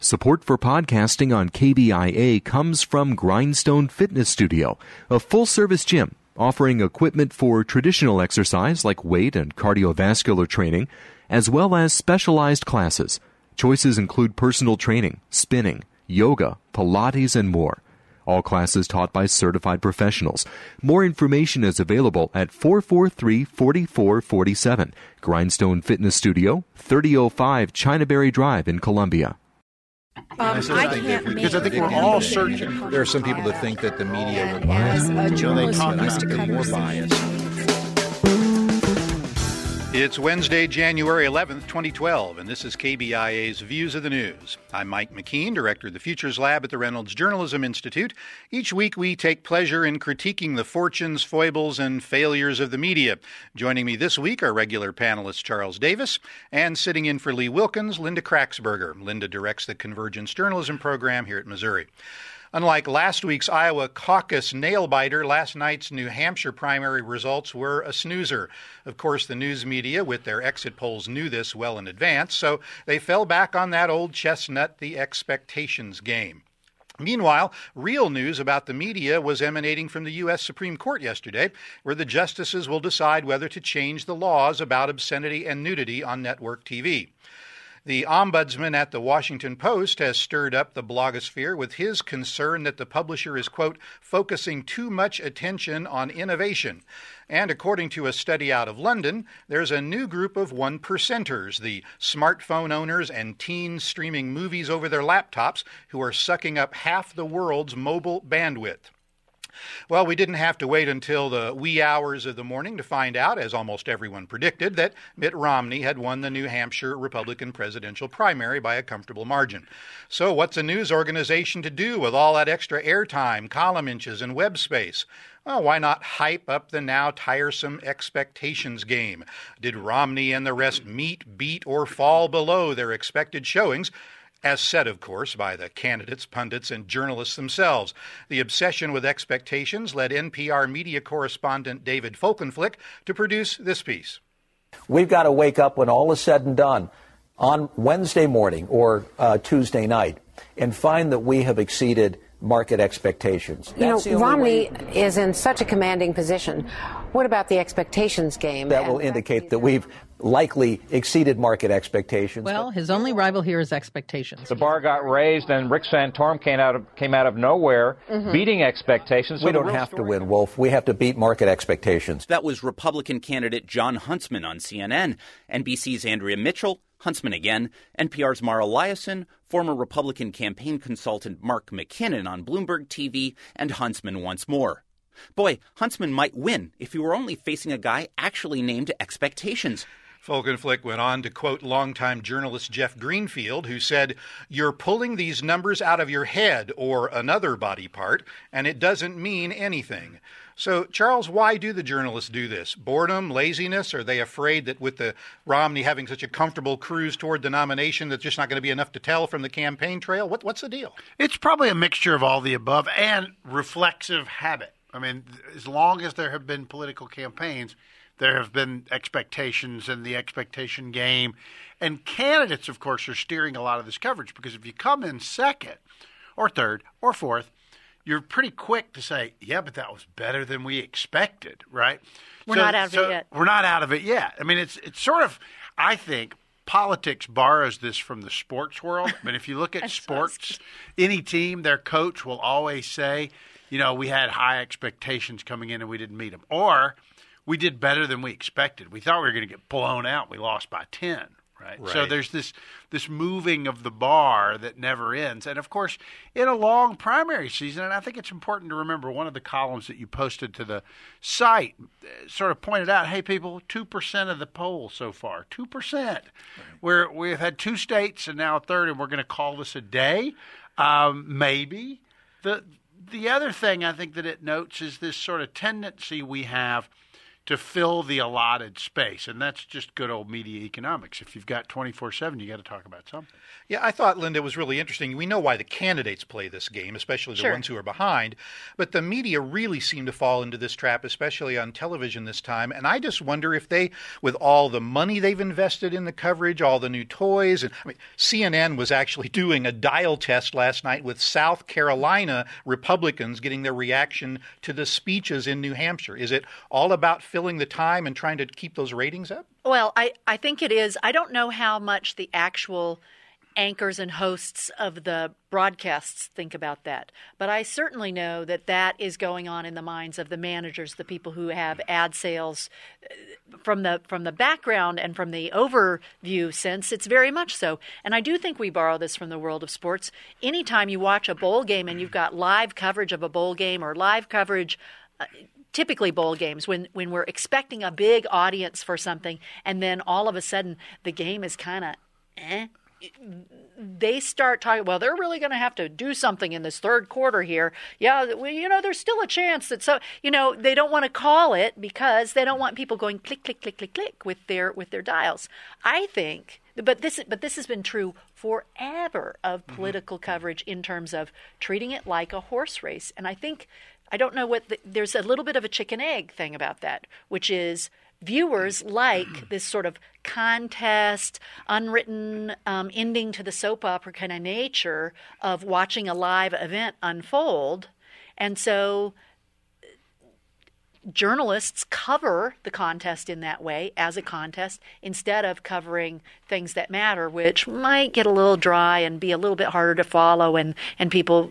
Support for podcasting on KBIA comes from Grindstone Fitness Studio, a full-service gym offering equipment for traditional exercise like weight and cardiovascular training, as well as specialized classes. Choices include personal training, spinning, yoga, Pilates, and more. All classes taught by certified professionals. More information is available at 443-4447. Grindstone Fitness Studio, 3005 Chinaberry Drive in Columbia. Because I think we're all searching. There are some people that think that the media will as a journalist who bias. used to cover More biased. It's Wednesday, January 11th, 2012, and this is KBIA's Views of the News. I'm Mike McKean, Director of the Futures Lab at the Reynolds Journalism Institute. Each week we take pleasure in critiquing the fortunes, foibles, and failures of the media. Joining me this week are regular panelist Charles Davis, and sitting in for Lee Wilkins, Linda Kraxberger. Linda directs the Convergence Journalism program here at Missouri. Unlike last week's Iowa caucus nail-biter, last night's New Hampshire primary results were a snoozer. Of course, the news media, with their exit polls, knew this well in advance, so they fell back on that old chestnut, the expectations game. Meanwhile, real news about the media was emanating from the U.S. Supreme Court yesterday, where the justices will decide whether to change the laws about obscenity and nudity on network TV. The ombudsman at the Washington Post has stirred up the blogosphere with his concern that the publisher is, quote, focusing too much attention on innovation. And according to a study out of London, there's a new group of one-percenters, the smartphone owners and teens streaming movies over their laptops who are sucking up half the world's mobile bandwidth. Well, we didn't have to wait until the wee hours of the morning to find out, as almost everyone predicted, that Mitt Romney had won the New Hampshire Republican presidential primary by a comfortable margin. So what's a news organization to do with all that extra airtime, column inches, and web space? Well, why not hype up the now tiresome expectations game? Did Romney and the rest meet, beat, or fall below their expected showings? As said, of course, by the candidates, pundits, and journalists themselves. The obsession with expectations led NPR media correspondent David Folkenflik to produce this piece. We've got to wake up when all is said and done on Wednesday morning or Tuesday night and find that we have exceeded market expectations. Romney is in such a commanding position. What about the expectations game? That will indicate that we've likely exceeded market expectations. Well, his only rival here is expectations. The bar got raised, and Rick Santorum came out of nowhere, beating expectations. So we don't have to win, Wolf. We have to beat market expectations. That was Republican candidate John Huntsman on CNN, NBC's Andrea Mitchell, Huntsman again, NPR's Mara Liasson, former Republican campaign consultant Mark McKinnon on Bloomberg TV, and Huntsman once more. Boy, Huntsman might win if he were only facing a guy actually named Expectations. Folkenflik went on to quote longtime journalist Jeff Greenfield, who said, "You're pulling these numbers out of your head or another body part, and it doesn't mean anything." So, Charles, why do the journalists do this? Boredom, laziness? Are they afraid that with the Romney having such a comfortable cruise toward the nomination, that's just not going to be enough to tell from the campaign trail? What's the deal? It's probably a mixture of all the above and reflexive habit. I mean, as long as there have been political campaigns, there have been expectations and the expectation game. And candidates, of course, are steering a lot of this coverage because if you come in second or third or fourth, you're pretty quick to say, yeah, but that was better than we expected, right? We're not out of it yet. We're not out of it yet. I mean, it's sort of, I think, politics borrows this from the sports world. I mean, if you look at sports, any team, their coach will always say, we had high expectations coming in and we didn't meet them. Or we did better than we expected. We thought we were going to get blown out. We lost by 10, right? So there's this moving of the bar that never ends. And, of course, in a long primary season, and I think it's important to remember one of the columns that you posted to the site sort of pointed out, hey, people, 2% of the poll so far, 2%. Right. We've had 2 states and now a third, and we're going to call this a day, maybe. The other thing I think that it notes is this sort of tendency we have to fill the allotted space. And that's just good old media economics. If you've got 24/7, you got to talk about something. Yeah, I thought, Linda, it was really interesting. We know why the candidates play this game, especially the ones who are behind. But the media really seem to fall into this trap, especially on television this time. And I just wonder if they, with all the money they've invested in the coverage, all the new toys, and I mean, CNN was actually doing a dial test last night with South Carolina Republicans getting their reaction to the speeches in New Hampshire. Is it all about filling the time and trying to keep those ratings up? Well, I think it is. I don't know how much the actual anchors and hosts of the broadcasts think about that. But I certainly know that that is going on in the minds of the managers, the people who have ad sales. From the background and from the overview sense, it's very much so. And I do think we borrow this from the world of sports. Anytime you watch a bowl game and you've got live coverage of a bowl game or live coverage typically bowl games, when we're expecting a big audience for something and then all of a sudden the game is kind of they start talking, well, they're really going to have to do something in this third quarter here. Yeah, well, there's still a chance that they don't want to call it because they don't want people going click, click, click, click, click with their dials. I think, but this has been true forever of political coverage in terms of treating it like a horse race. And I think, I don't know there's a little bit of a chicken egg thing about that, which is viewers like this sort of contest, unwritten ending to the soap opera kind of nature of watching a live event unfold. And so journalists cover the contest in that way as a contest instead of covering things that matter, which might get a little dry and be a little bit harder to follow, and people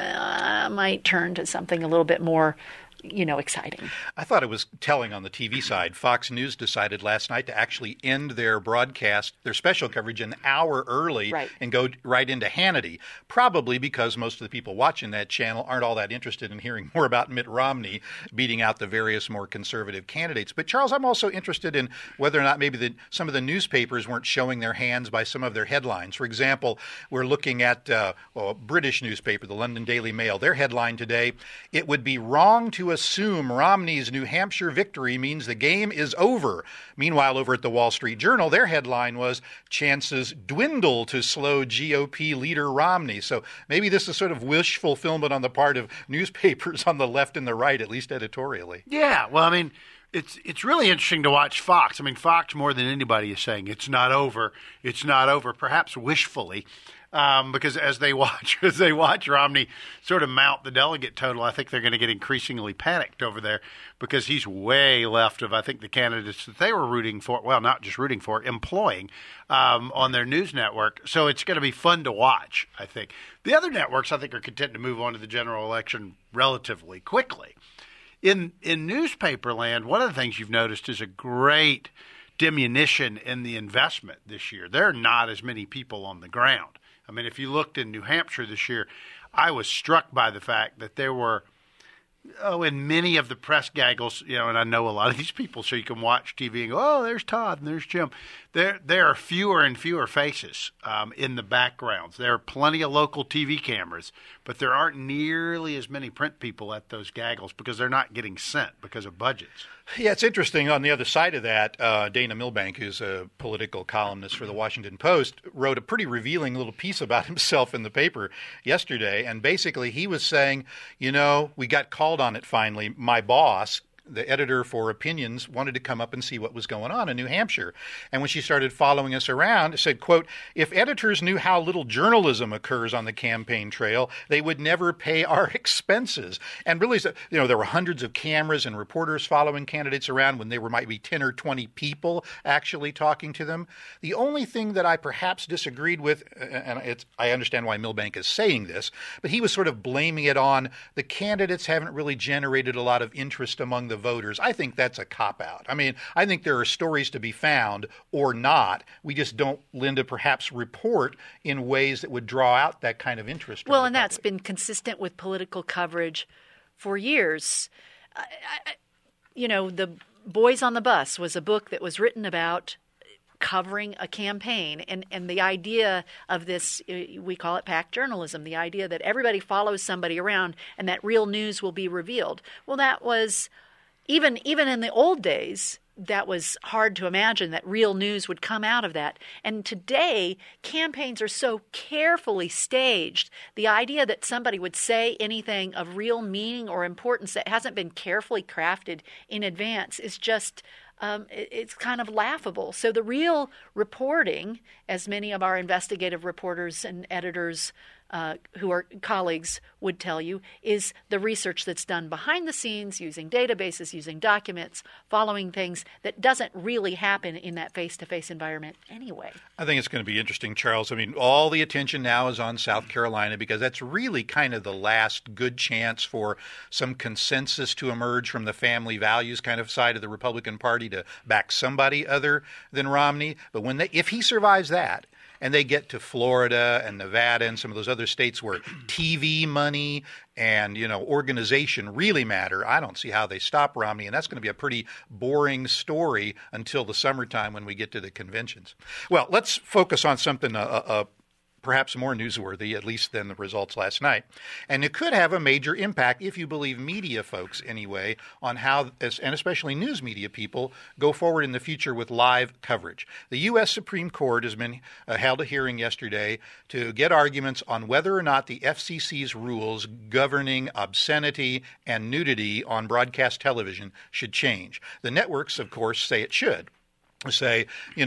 might turn to something a little bit more exciting. I thought it was telling on the TV side. Fox News decided last night to actually end their broadcast, their special coverage, an hour early and go right into Hannity, probably because most of the people watching that channel aren't all that interested in hearing more about Mitt Romney beating out the various more conservative candidates. But, Charles, I'm also interested in whether or not maybe some of the newspapers weren't showing their hands by some of their headlines. For example, we're looking at a British newspaper, the London Daily Mail. Their headline today, "It would be wrong to assume Romney's New Hampshire victory means the game is over." Meanwhile, over at the Wall Street Journal, their headline was, "Chances dwindle to slow GOP leader Romney." So maybe this is sort of wish fulfillment on the part of newspapers on the left and the right, at least editorially. Yeah, well, I mean, it's really interesting to watch Fox. I mean, Fox more than anybody is saying it's not over. It's not over, perhaps wishfully. Because as they watch Romney sort of mount the delegate total, I think they're going to get increasingly panicked over there because he's way left of, I think, the candidates that they were rooting for. Well, not just rooting for, employing on their news network. So it's going to be fun to watch, I think. The other networks, I think, are content to move on to the general election relatively quickly. In newspaper land, one of the things you've noticed is a great diminution in the investment this year. There are not as many people on the ground. I mean, if you looked in New Hampshire this year, I was struck by the fact that there were, in many of the press gaggles, and I know a lot of these people, so you can watch TV and go, oh, there's Todd and there's Jim. There are fewer and fewer faces in the backgrounds. There are plenty of local TV cameras, but there aren't nearly as many print people at those gaggles because they're not getting sent because of budgets. Yeah, it's interesting. On the other side of that, Dana Milbank, who's a political columnist for the Washington Post, wrote a pretty revealing little piece about himself in the paper yesterday. And basically he was saying, we got called on it finally. My boss, the editor for Opinions, wanted to come up and see what was going on in New Hampshire. And when she started following us around, it said, quote, "If editors knew how little journalism occurs on the campaign trail, they would never pay our expenses." And really, there were hundreds of cameras and reporters following candidates around when there might be 10 or 20 people actually talking to them. The only thing that I perhaps disagreed with, and I understand why Milbank is saying this, but he was sort of blaming it on the candidates haven't really generated a lot of interest among the voters. I think that's a cop-out. I mean, I think there are stories to be found or not. We just don't, Linda, perhaps report in ways that would draw out that kind of interest. Well, and that's been consistent with political coverage for years. The Boys on the Bus was a book that was written about covering a campaign. And the idea of this, we call it pack journalism, the idea that everybody follows somebody around and that real news will be revealed. Well, that was even in the old days, that was hard to imagine that real news would come out of that. And today, campaigns are so carefully staged. The idea that somebody would say anything of real meaning or importance that hasn't been carefully crafted in advance is just it's kind of laughable. So the real reporting, as many of our investigative reporters and editors who are colleagues would tell you, is the research that's done behind the scenes using databases, using documents, following things that doesn't really happen in that face-to-face environment anyway. I think it's going to be interesting, Charles. I mean, all the attention now is on South Carolina because that's really kind of the last good chance for some consensus to emerge from the family values kind of side of the Republican Party to back somebody other than Romney. But if he survives that, and they get to Florida and Nevada and some of those other states where TV money and, organization really matter, I don't see how they stop Romney. And that's going to be a pretty boring story until the summertime when we get to the conventions. Well, let's focus on something perhaps more newsworthy, at least than the results last night. And it could have a major impact, if you believe media folks anyway, on how, and especially news media people, go forward in the future with live coverage. The U.S. Supreme Court has been held a hearing yesterday to get arguments on whether or not the FCC's rules governing obscenity and nudity on broadcast television should change. The networks, of course, say it should. Say,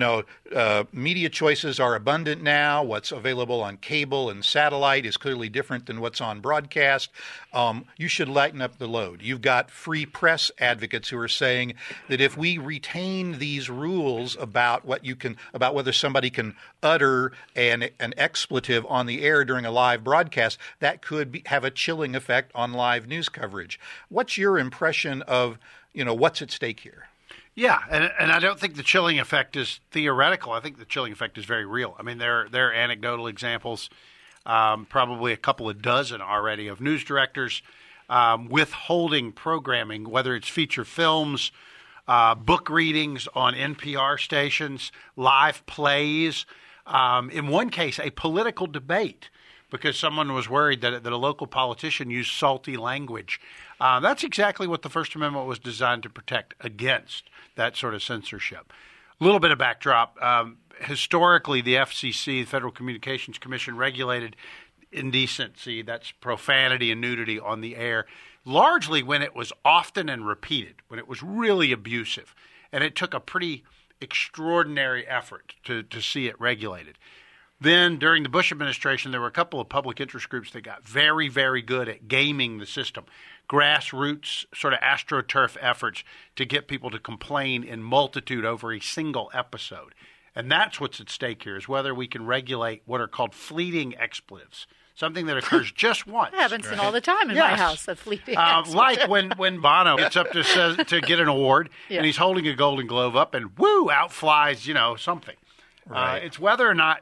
media choices are abundant now. What's available on cable and satellite is clearly different than what's on broadcast. You should lighten up the load. You've got free press advocates who are saying that if we retain these rules about about whether somebody can utter an expletive on the air during a live broadcast, that could have a chilling effect on live news coverage. What's your impression of, what's at stake here? Yeah, and I don't think the chilling effect is theoretical. I think the chilling effect is very real. I mean, there are anecdotal examples, probably a couple of dozen already, of news directors withholding programming, whether it's feature films, book readings on NPR stations, live plays. In one case, a political debate because someone was worried that a local politician used salty language. That's exactly what the First Amendment was designed to protect against, that sort of censorship. A little bit of backdrop. Historically, the FCC, the Federal Communications Commission, regulated indecency, that's profanity and nudity on the air, largely when it was often and repeated, when it was really abusive. And it took a pretty extraordinary effort to see it regulated. Then, during the Bush administration, there were a couple of public interest groups that got very, very good at gaming the system. Grassroots, sort of astroturf efforts to get people to complain in multitude over a single episode. And that's what's at stake here, is whether we can regulate what are called fleeting expletives, something that occurs just once. That happens all the time in my house, a fleeting expletive. Like when Bono gets up to get an award, and he's holding a Golden Globe up, and whoo, out flies, something. Right. It's whether or not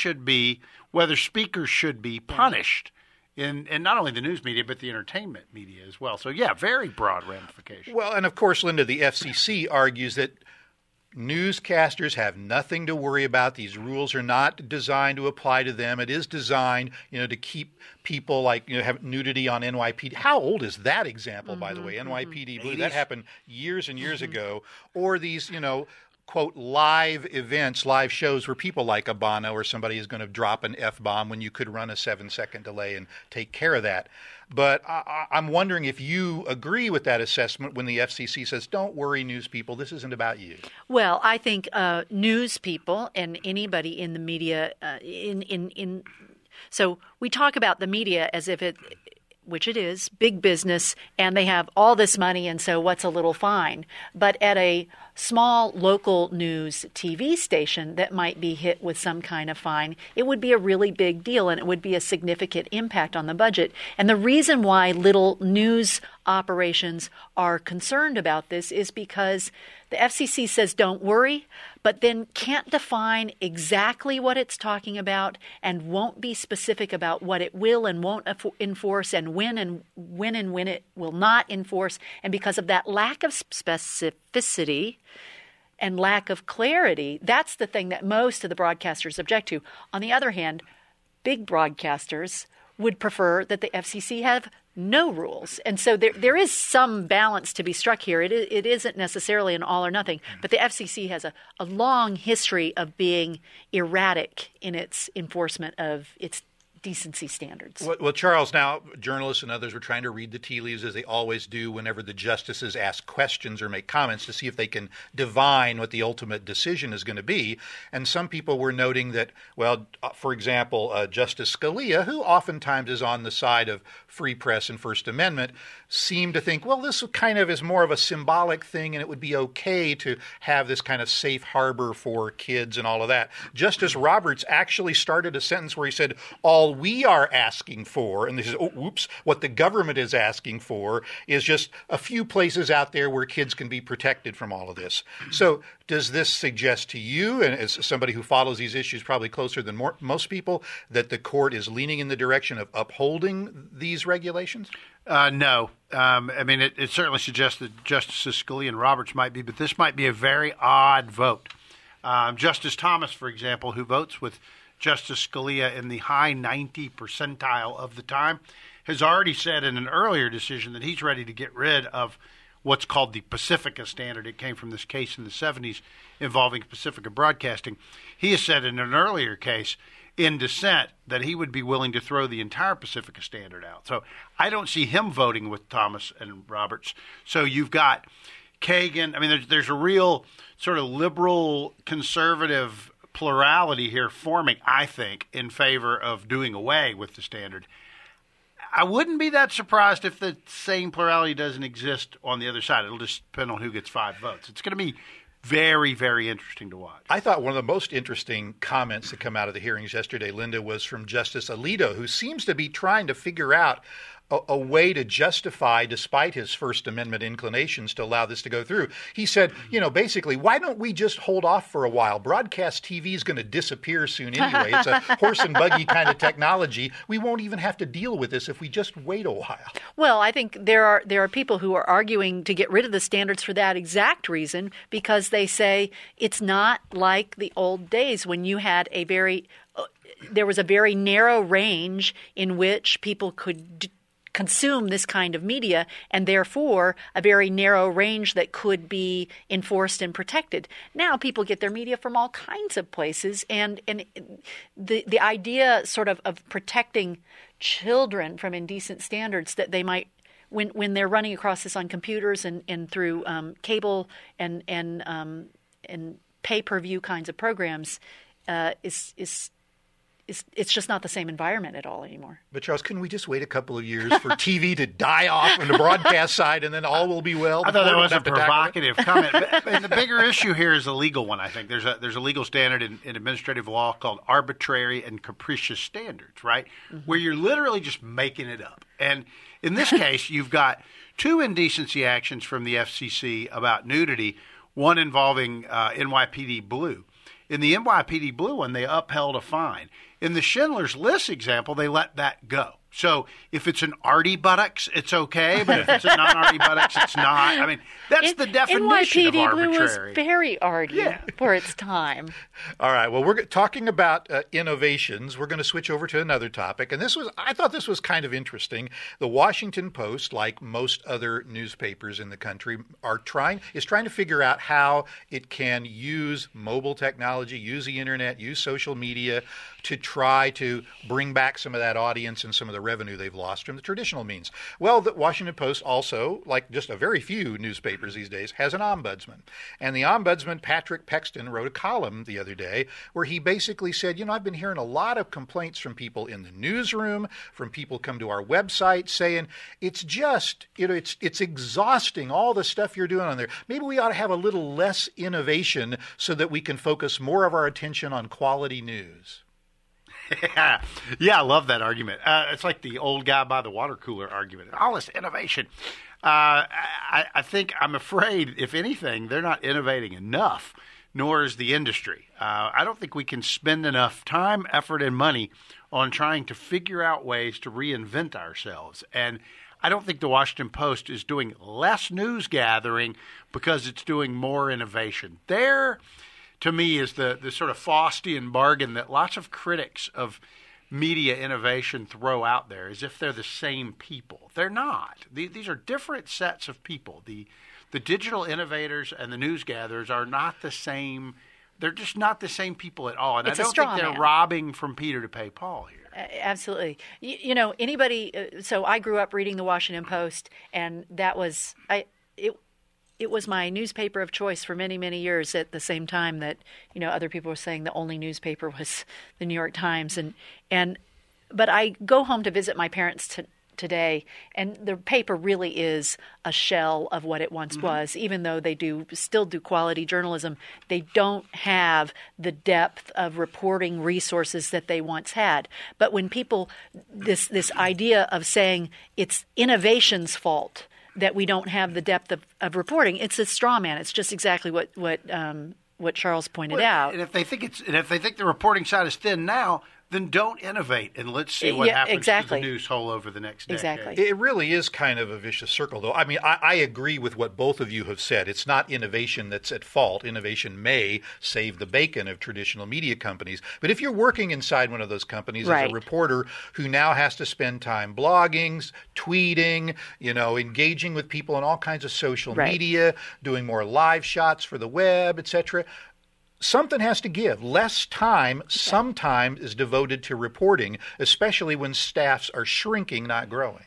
whether speakers should be punished in not only the news media, but the entertainment media as well. So, yeah, very broad ramifications. Well, and of course, Linda, the FCC argues that newscasters have nothing to worry about. These rules are not designed to apply to them. It is designed, to keep people have nudity on NYPD. How old is that example, by the way? NYPD Blue. That happened years and years ago. Or these, quote, live events, live shows where people like a Bono or somebody is going to drop an F-bomb when you could run a 7-second delay and take care of that. But I'm wondering if you agree with that assessment when the FCC says, don't worry, news people, this isn't about you. Well, I think news people and anybody in the media, so we talk about the media as if it, which it is, big business, and they have all this money, and so what's a little fine? But at a small local news TV station that might be hit with some kind of fine, it would be a really big deal, and it would be a significant impact on the budget. And the reason why little news operations are concerned about this is because the FCC says don't worry, but then can't define exactly what it's talking about and won't be specific about what it will and won't enforce and when it will not enforce. And because of that lack of specificity and lack of clarity, that's the thing that most of the broadcasters object to. On the other hand, big broadcasters would prefer that the FCC have no rules. And so there is some balance to be struck here. It isn't necessarily an all or nothing, but the FCC has a long history of being erratic in its enforcement of its decency standards. Well, Charles, now journalists and others were trying to read the tea leaves, as they always do whenever the justices ask questions or make comments, to see if they can divine what the ultimate decision is going to be. And some people were noting that, well, for example, Justice Scalia, who oftentimes is on the side of free press and First Amendment, seemed to think, well, this kind of is more of a symbolic thing and it would be okay to have this kind of safe harbor for kids and all of that. Justice Roberts actually started a sentence where he said, all we are asking for, and this is, what the government is asking for is just a few places out there where kids can be protected from all of this. So does this suggest to you, and as somebody who follows these issues probably closer than most people, that the court is leaning in the direction of upholding these regulations? No. I mean, it certainly suggests that Justices Scalia and Roberts might be, but this might be a very odd vote. Justice Thomas, for example, who votes with Justice Scalia in the high 90 percentile of the time, has already said in an earlier decision that he's ready to get rid of what's called the Pacifica standard. It came from this case in the 70s involving Pacifica Broadcasting. He has said in an earlier case in dissent that he would be willing to throw the entire Pacifica standard out. So I don't see him voting with Thomas and Roberts. So you've got Kagan. I mean, there's a real sort of liberal conservative plurality here forming, I think, in favor of doing away with the standard. I wouldn't be that surprised if the same plurality doesn't exist on the other side. It'll just depend on who gets 5 votes. It's going to be very, very interesting to watch. I thought one of the most interesting comments that come out of the hearings yesterday, Linda, was from Justice Alito, who seems to be trying to figure out a way to justify, despite his First Amendment inclinations, to allow this to go through. He said, basically, why don't we just hold off for a while? Broadcast TV is going to disappear soon anyway. It's a horse and buggy kind of technology. We won't even have to deal with this if we just wait a while. Well, I think there are people who are arguing to get rid of the standards for that exact reason, because they say it's not like the old days when you had there was a very narrow range in which people could consume this kind of media, and therefore a very narrow range that could be enforced and protected. Now people get their media from all kinds of places, and the idea sort of protecting children from indecent standards that they might, when they're running across this on computers and through cable and pay-per-view kinds of programs, it's just not the same environment at all anymore. But Charles, couldn't we just wait a couple of years for TV to die off on the broadcast side, and then all will be well? I thought that was a provocative comment. But the bigger issue here is a legal one, I think. There's a legal standard in administrative law called arbitrary and capricious standards, right? Mm-hmm. Where you're literally just making it up. And in this case, you've got 2 indecency actions from the FCC about nudity, one involving NYPD Blue. In the NYPD Blue one, they upheld a fine. In the Schindler's List example, they let that go. So if it's an arty buttocks, it's okay, but if it's a non-arty buttocks, it's not. I mean, that's the definition of arbitrary. NYPD Blue was very arty for its time. All right. Well, we're talking about innovations. We're going to switch over to another topic, and I thought this was kind of interesting. The Washington Post, like most other newspapers in the country, is trying to figure out how it can use mobile technology, use the internet, use social media to try to bring back some of that audience and some of the revenue they've lost from the traditional means. Well, the Washington Post also, like just a very few newspapers these days, has an ombudsman. And the ombudsman, Patrick Pexton, wrote a column the other day where he basically said, I've been hearing a lot of complaints from people in the newsroom, from people come to our website saying, it's just, it's exhausting, all the stuff you're doing on there. Maybe we ought to have a little less innovation so that we can focus more of our attention on quality news. Yeah, I love that argument. It's like the old guy by the water cooler argument. All this innovation. I think, I'm afraid, if anything, they're not innovating enough, nor is the industry. I don't think we can spend enough time, effort, and money on trying to figure out ways to reinvent ourselves. And I don't think the Washington Post is doing less news gathering because it's doing more innovation. There, to me, is the sort of Faustian bargain that lots of critics of media innovation throw out there as if they're the same people. They're not. These are different sets of people. The digital innovators and the news gatherers are not the same. They're just not the same people at all. And It's I a don't straw think they're man. robbing from Peter to pay Paul here. Absolutely. You know, anybody. So I grew up reading the Washington Post, and that was it was my newspaper of choice for many, many years. At the same time that other people were saying the only newspaper was the New York Times, but I go home to visit my parents today, and the paper really is a shell of what it once was. Even though they still do quality journalism, they don't have the depth of reporting resources that they once had. But when people this idea of saying it's innovation's fault that we don't have the depth of reporting, it's a straw man. It's just exactly what Charles pointed out. And if they think the reporting side is thin now, then don't innovate, and let's see what happens to the news hole over the next decade. Exactly. It really is kind of a vicious circle, though. I mean, I agree with what both of you have said. It's not innovation that's at fault. Innovation may save the bacon of traditional media companies. But if you're working inside one of those companies as a reporter who now has to spend time blogging, tweeting, engaging with people on all kinds of social media, doing more live shots for the web, etc., something has to give. Less time sometimes is devoted to reporting, especially when staffs are shrinking, not growing.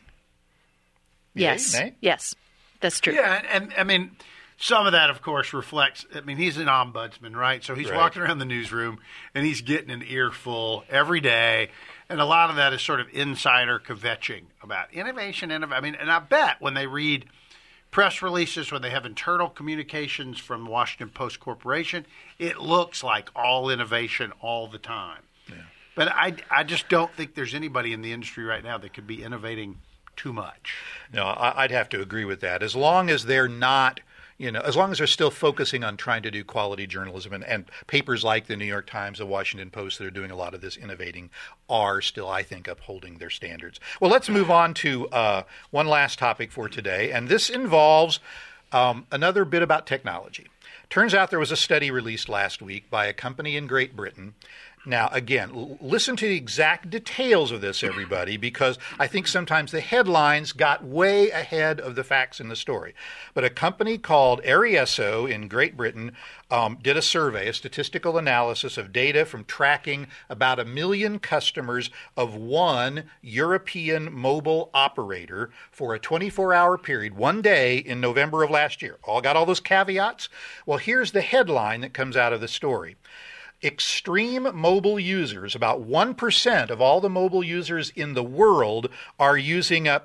Yes. Yes, that's true. Yeah, and I mean, some of that, of course, reflects, he's an ombudsman, right? So he's walking around the newsroom, and he's getting an earful every day, and a lot of that is sort of insider kvetching about innovation. And I bet when they read press releases, when they have internal communications from Washington Post Corporation, it looks like all innovation all the time. Yeah. But I just don't think there's anybody in the industry right now that could be innovating too much. No, I'd have to agree with that. As long as they're not, as long as they're still focusing on trying to do quality journalism, and papers like the New York Times, the Washington Post that are doing a lot of this innovating are still, I think, upholding their standards. Well, let's move on to one last topic for today, and this involves another bit about technology. Turns out there was a study released last week by a company in Great Britain. Now, again, listen to the exact details of this, everybody, because I think sometimes the headlines got way ahead of the facts in the story. But a company called Arieso in Great Britain did a survey, a statistical analysis of data from tracking about 1 million customers of one European mobile operator for a 24-hour period, one day in November of last year. Got all those caveats? Well, here's the headline that comes out of the story. Extreme mobile users, about 1% of all the mobile users in the world, are using up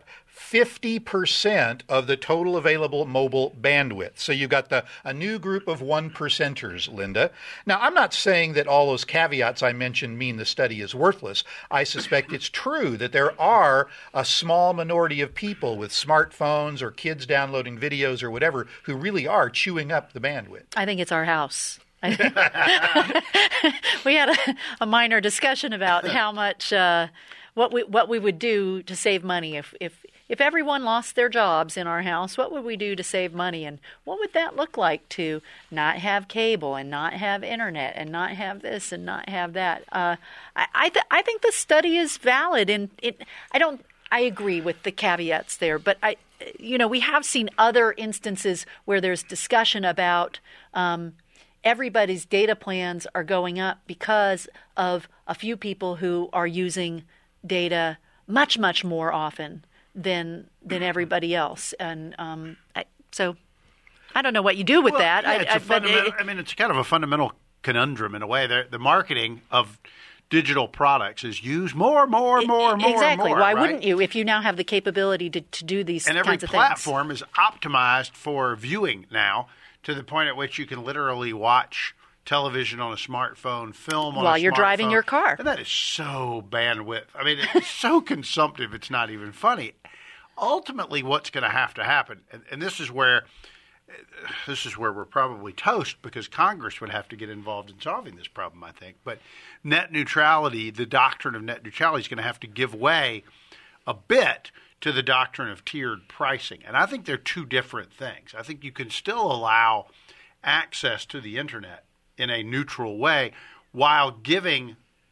50% of the total available mobile bandwidth. So you've got a new group of 1%ers, Linda. Now, I'm not saying that all those caveats I mentioned mean the study is worthless. I suspect it's true that there are a small minority of people with smartphones or kids downloading videos or whatever who really are chewing up the bandwidth. I think it's our house. We had a minor discussion about how much what we would do to save money if everyone lost their jobs in our house. What would we do to save money, and what would that look like to not have cable and not have internet and not have this and not have that? I think the study is valid, and I agree with the caveats there, but we have seen other instances where there's discussion about everybody's data plans are going up because of a few people who are using data much, much more often than everybody else. And so I don't know what you do with that. Yeah, it's kind of a fundamental conundrum in a way. The marketing of digital products is use more. Exactly. Why right? Wouldn't you if you now have the capability to do these kinds of things? And every platform is optimized for viewing now, to the point at which you can literally watch television on a smartphone, film on while a you're smartphone. Driving your car. And that is so bandwidth. It's so consumptive, it's not even funny. Ultimately, what's going to happen, and this is where we're probably toast, because Congress would have to get involved in solving this problem, I think. But net neutrality, the doctrine of net neutrality, is going to have to give way a bit to the doctrine of tiered pricing. And I think they're two different things. I think you can still allow access to the internet in a neutral way while giving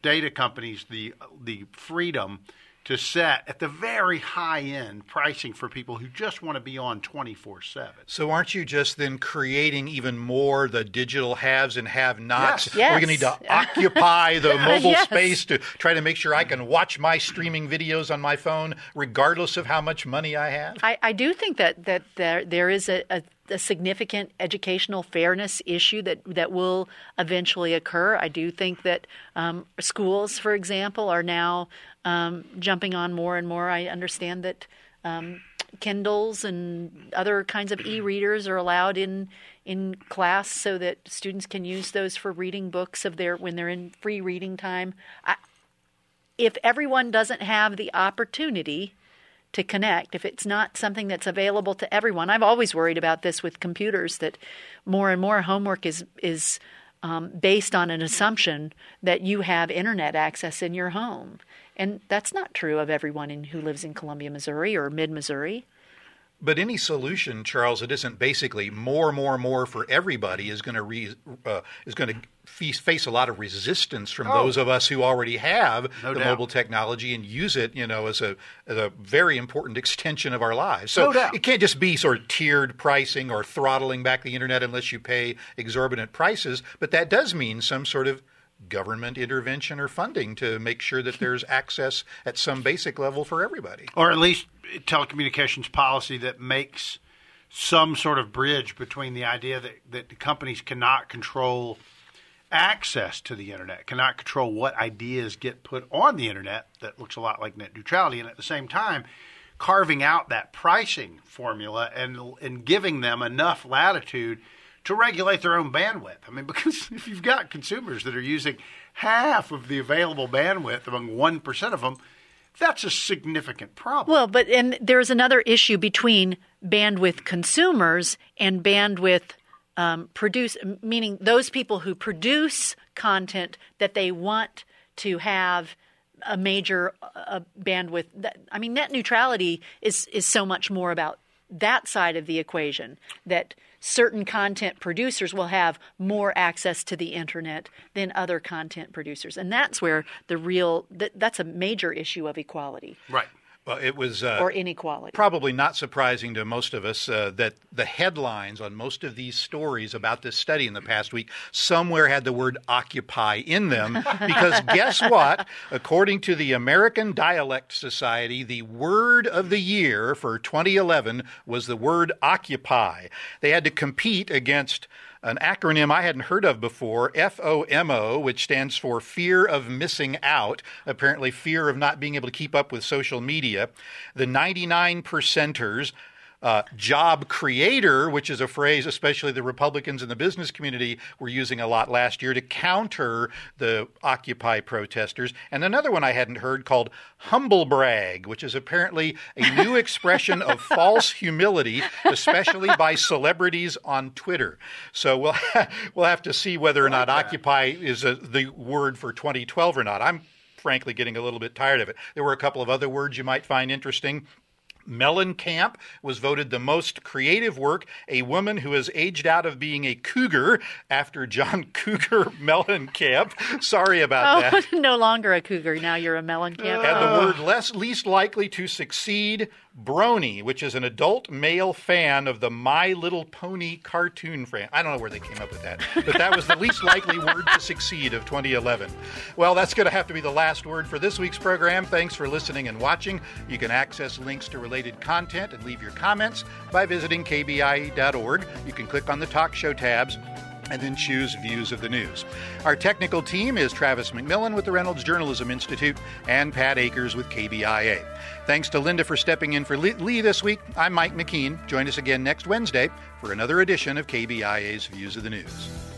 data companies the freedom to set at the very high end pricing for people who just want to be on 24/7. So aren't you just then creating even more the digital haves and have-nots? Yes. We're going to need to occupy the mobile Yes. space to try to make sure I can watch my streaming videos on my phone regardless of how much money I have? I do think that there is a significant educational fairness issue that will eventually occur. I do think that schools, for example, are now jumping on more and more. I understand that Kindles and other kinds of e-readers are allowed in class so that students can use those for reading books when they're in free reading time. If everyone doesn't have the opportunity to connect, if it's not something that's available to everyone. I've always worried about this with computers, that more and more homework is based on an assumption that you have internet access in your home. And that's not true of everyone who lives in Columbia, Missouri or mid-Missouri. But any solution, Charles, that isn't basically more for everybody is going to face a lot of resistance from those of us who already have mobile technology and use it, as a very important extension of our lives. So it can't just be sort of tiered pricing or throttling back the internet unless you pay exorbitant prices. But that does mean some sort of government intervention or funding to make sure that there's access at some basic level for everybody. Or at least telecommunications policy that makes some sort of bridge between the idea that the companies cannot control access to the internet, cannot control what ideas get put on the internet. That looks a lot like net neutrality, and at the same time carving out that pricing formula and giving them enough latitude to regulate their own bandwidth. I mean, because if you've got consumers that are using half of the available bandwidth among 1% of them, that's a significant problem. Well, and there's another issue between bandwidth consumers and bandwidth meaning those people who produce content that they want to have a major bandwidth. Net neutrality is so much more about that side of the equation, that certain content producers will have more access to the internet than other content producers. And that's where that's a major issue of equality. Right. Well, it was or inequality. Probably not surprising to most of us that the headlines on most of these stories about this study in the past week somewhere had the word occupy in them. Because guess what? According to the American Dialect Society, the word of the year for 2011 was the word occupy. They had to compete against an acronym I hadn't heard of before, FOMO, which stands for fear of missing out, apparently fear of not being able to keep up with social media. The 99%ers, job creator, which is a phrase especially the Republicans in the business community were using a lot last year to counter the Occupy protesters. And another one I hadn't heard called humble brag, which is apparently a new expression of false humility, especially by celebrities on Twitter. So we'll have to see whether or not Occupy is the word for 2012 or not. I'm frankly getting a little bit tired of it. There were a couple of other words you might find interesting. Mellencamp was voted the most creative work, a woman who has aged out of being a cougar after John Cougar Mellencamp. Sorry about that. No longer a cougar. Now you're a Mellencamp. And the word least likely to succeed, Brony, which is an adult male fan of the My Little Pony cartoon fan. I don't know where they came up with that, but that was the least likely word to succeed of 2011. Well, that's going to have to be the last word for this week's program. Thanks for listening and watching. You can access links to related content and leave your comments by visiting kbie.org. You can click on the talk show tabs and then choose Views of the News. Our technical team is Travis McMillan with the Reynolds Journalism Institute and Pat Akers with KBIA. Thanks to Linda for stepping in for Lee this week. I'm Mike McKean. Join us again next Wednesday for another edition of KBIA's Views of the News.